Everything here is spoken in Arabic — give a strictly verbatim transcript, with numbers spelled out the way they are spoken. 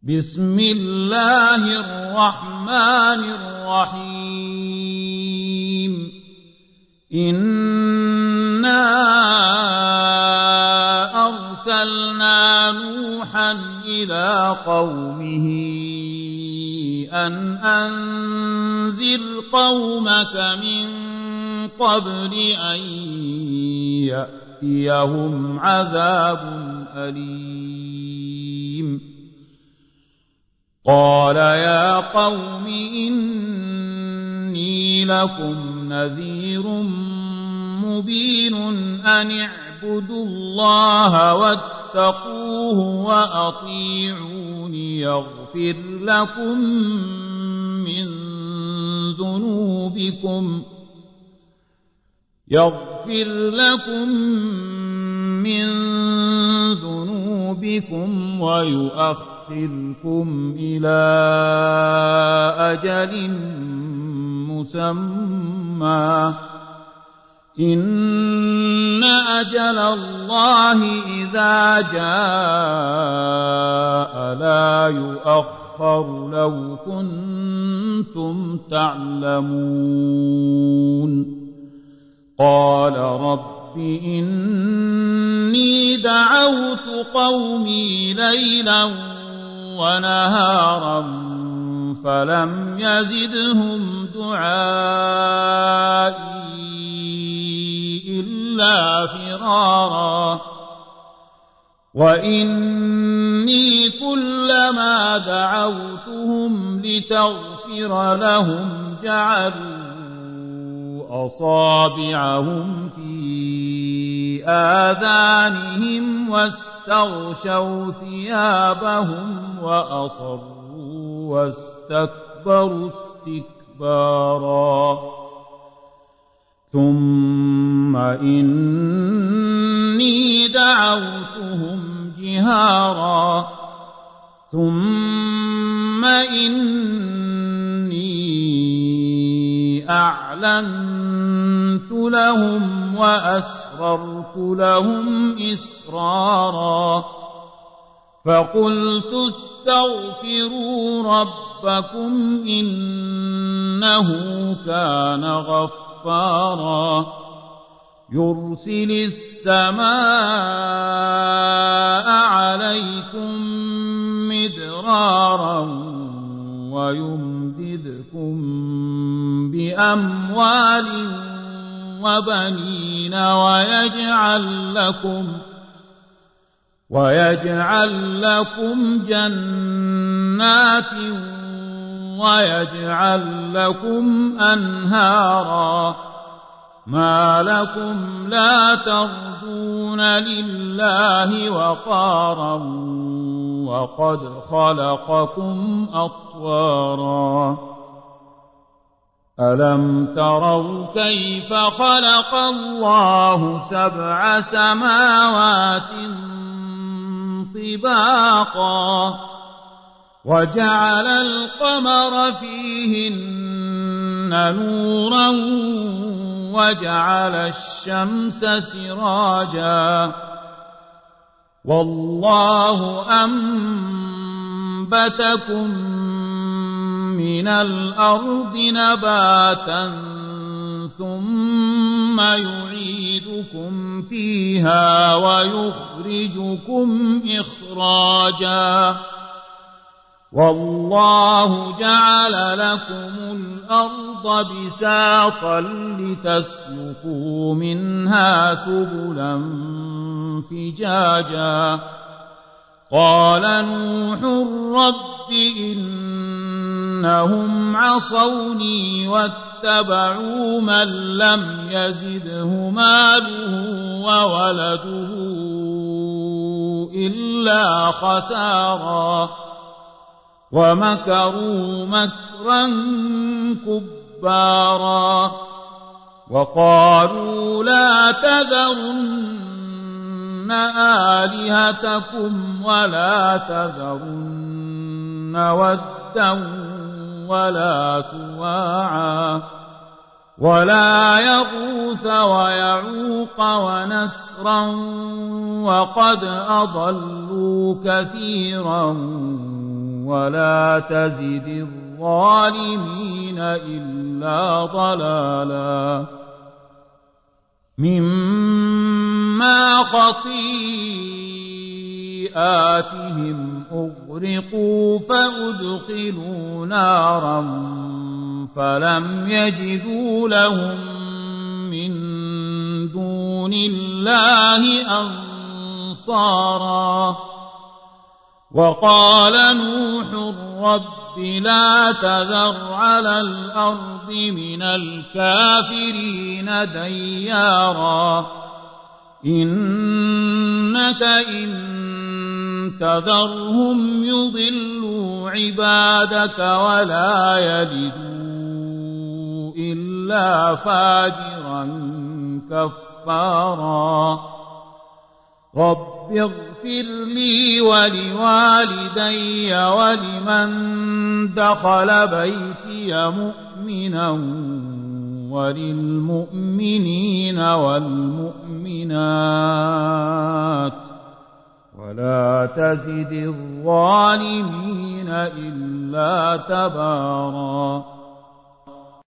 بسم الله الرحمن الرحيم إنا أرسلنا نوحا إلى قومه أن أنذر قومك من قبل أن يأتيهم عذاب أليم قال يا قوم إني لكم نذير مبين أن اعبدوا الله واتقوه وأطيعون يغفر لكم من ذنوبكم يغفر لكم من ذنوبكم ويؤخركم إلى أجل مسمى إن أجل الله إذا جاء لا يؤخر لو كنتم تعلمون قال رب إني دعوت قومي ليلا ونهارا فلم يزدهم دعائي إلا فرارا وإني كلما دعوتهم لتغفر لهم جعلوا أصابعهم في آذانهم واستغشوا ثيابهم وأصروا واستكبروا استكبارا ثم إني دعوتهم جهارا ثم إني أعلنت لهم وأسررت لهم إسرارا فقلت استغفروا ربكم إنه كان غفارا يرسل السماء عليكم مدرارا ويمددكم بأموال وبنين ويجعل لكم ويجعل لكم جنات ويجعل لكم أنهارا ما لكم لا ترجون لله وقارا وقد خلقكم أطوارا ألم تروا كيف خلق الله سبع سماوات طباقا وجعل القمر فيهن نورا وجعل الشمس سراجا والله أنبتكم من الأرض نباتا ثم يعيدكم فيها ويخرجكم إخراجا والله جعل لكم الأرض بساطا لتسلكوا منها سبلا فجاجا قال نوح رب إنهم عصوني واتبعوا من لم يزده ماله وولده إلا خسارا ومكروا مكرا كبارا وقالوا لا تذرن آلهتكم ولا تذرن ودا ولا سواعا ولا يغوث ويعوق ونسرا وقد أضلوا كثيرا ولا تزد الظالمين إلا ضلالا مما خطيئاتهم أغرقوا فأدخلوا نارا فلم يجدوا لهم من دون الله أنصارا وقال نوح رب لا تذر على الأرض من الكافرين ديارا إنك إن تذرهم يضلوا عبادك ولا يلدوا إلا فاجرا كفارا رب اغفر لي ولوالدي ولمن دخل بيتي مؤمنا وللمؤمنين والمؤمنات ولا تزد الظالمين إلا تبارا